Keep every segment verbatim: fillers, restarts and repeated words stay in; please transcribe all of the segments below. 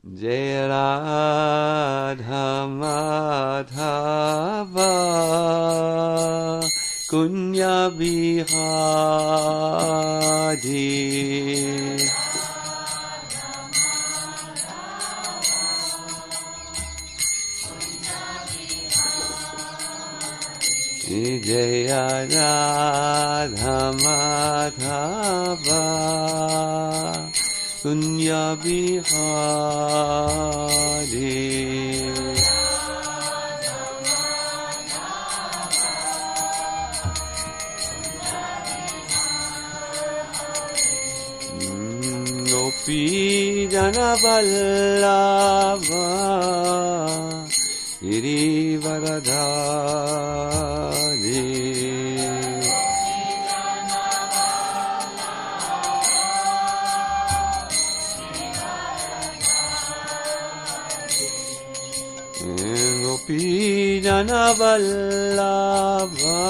Jai Radha Madhava Kunya Bihari Jaya Radha Madhava Kunya Bihari Gopi Jana Vallabha Girivaradhari Gopi Jana Vallabha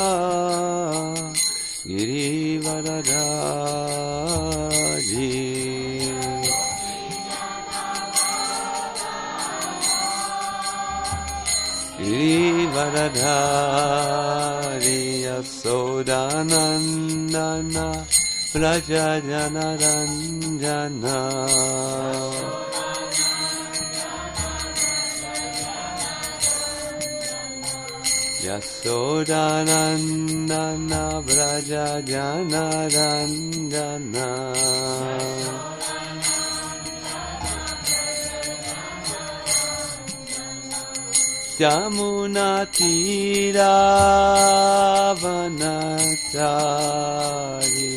Girivaradhari Girivaradhari Yasodanandana Vraja Janaranjana Yasodanandana Vraja Janaranjana Jamuna Tira Vanachari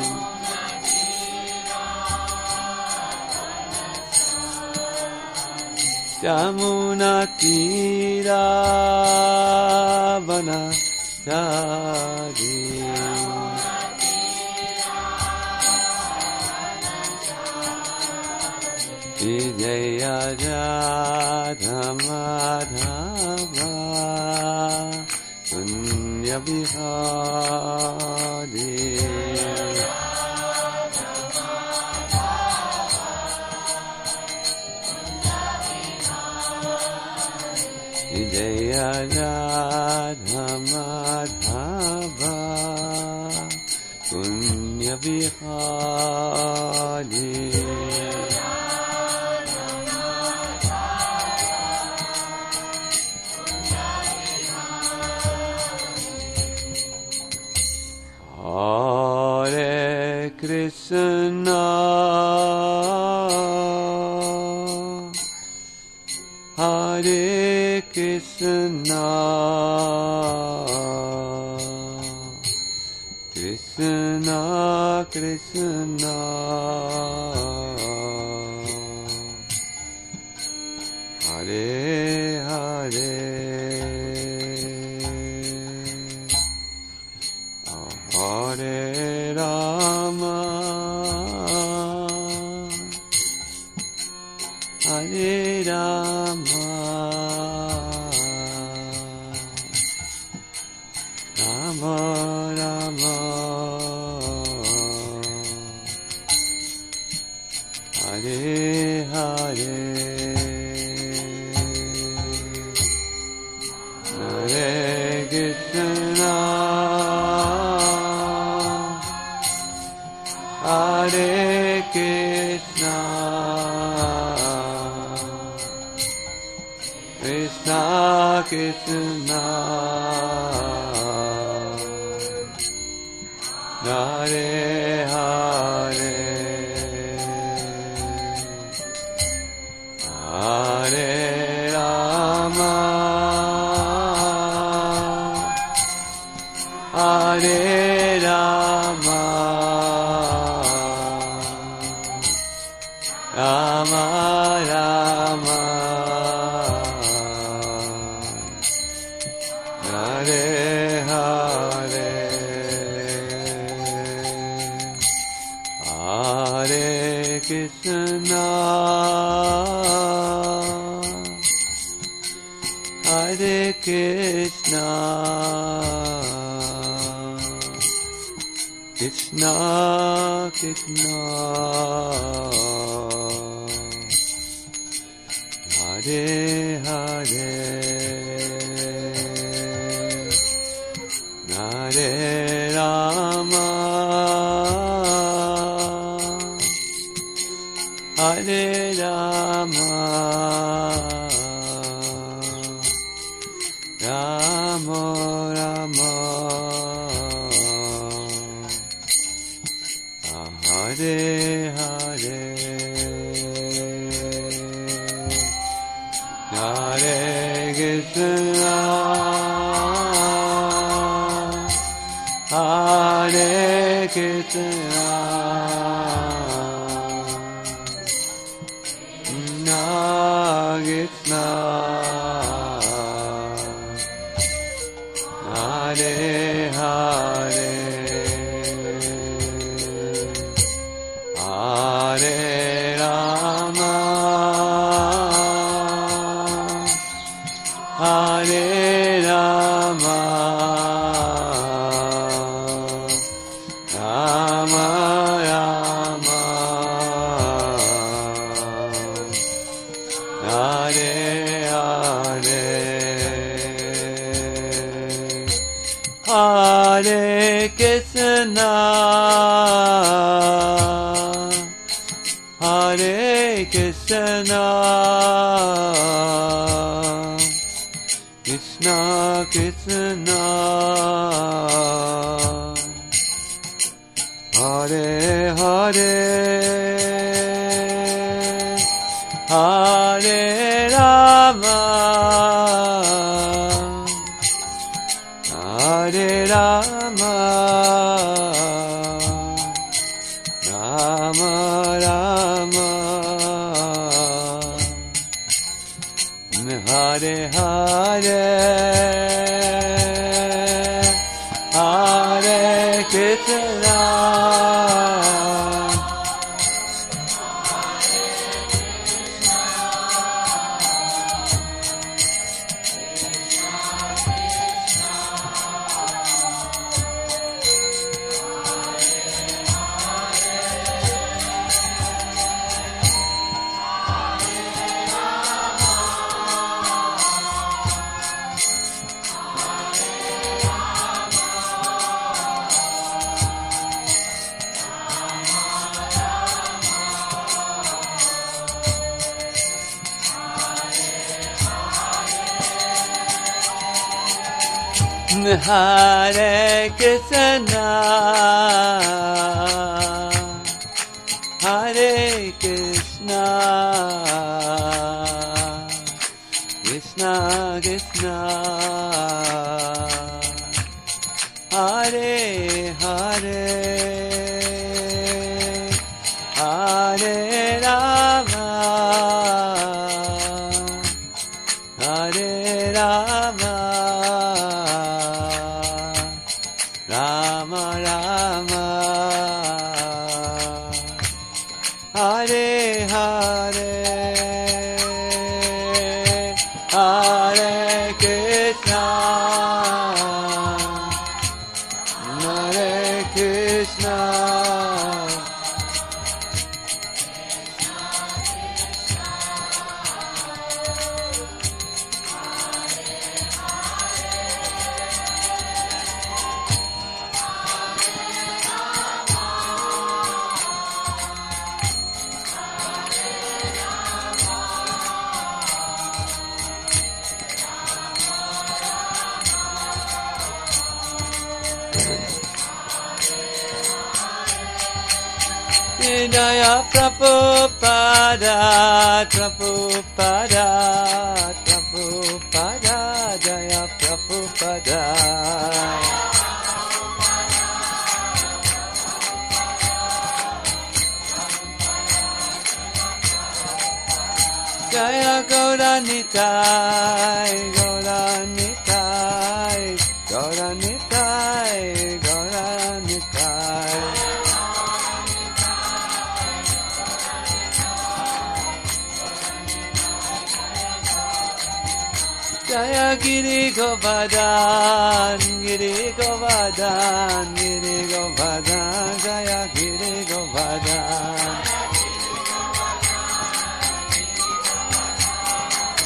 Jamuna Tira Vanachari Jaya Radha Madhava Kunya Bihari Jaya Radha Madhava Kunya Bihari Hare Krishna Hare Krishna Krishna Krishna Hare Hare Hare Rama Hare Rama Rama Rama Hare Hare Hare Krishna Hare Krishna Krishna Krishna Hare Hare Hare Rama Hare Rama Rama Rama Hare Hare Hare Krishna Hare Krishna Krishna Krishna Hare Hare Hare Rama Hare Rama Rama Rama Hare Hare Hare Krishna Hare Krishna Krishna Hare Hare Hare Rama Hare Rama Rama Rama Hare Hare Hare Krishna Hare Krishna Krishna Krishna Hare Hare Hare Rama Hare Rama Rama Rama Hare Hare Hare Krishna Hare Krishna Hare Krishna Krishna Krishna Hare Hare Hare Rama Hare Rama Rama Rama Hare Hare Hare Krishna Hare Krishna Jaya Prabhupada, Prabhupada, Prabhupada, Jaya Prabhupada. Jaya Gauranitai, Gauranitai, Gauranitai, Gauranitai. Jaya Giri Govardhan, Giri Govardhan, Giri Govardhan, Jaya Giri Govardhan.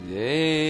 Jai